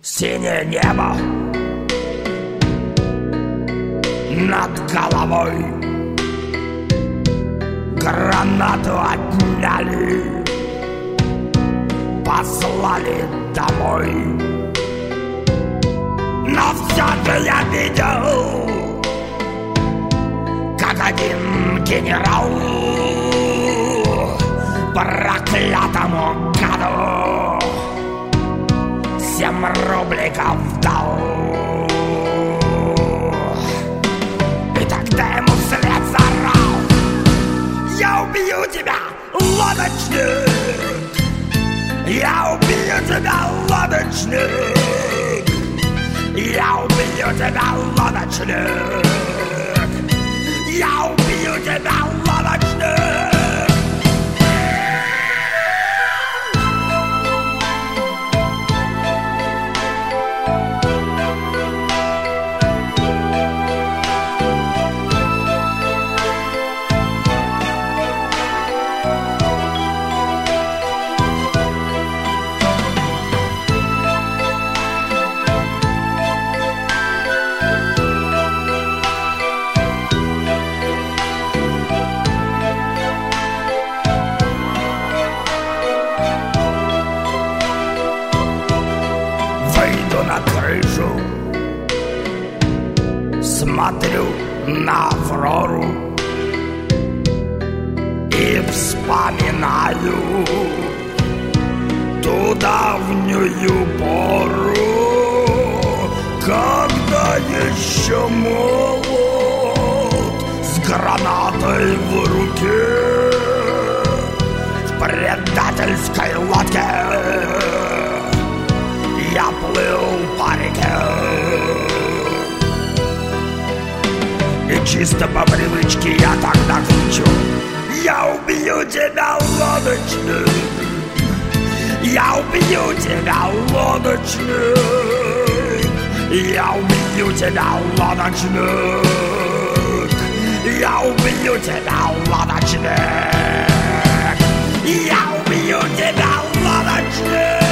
Синее небо над головой, гранату отняли, послали домой. Но все же я видел, как один генерал проклятому гаду 7 рубликов дал. И тогда ему вслед заорал: я убью тебя, лодочник! Я убью тебя, лодочник! Я убью тебя, лодочник! Я убью тебя, лодочник! На крышу, смотрю на Аврору и вспоминаю ту давнюю пору, когда еще молод, с гранатой в руке, в предательской лодке я плыл по реке. И чисто по привычке я тогда кричу: я убью тебя, лодочник! Я убью тебя, лодочник! Я убью тебя, лодочник! Я убью тебя, лодочник! Я убью тебя, лодочник!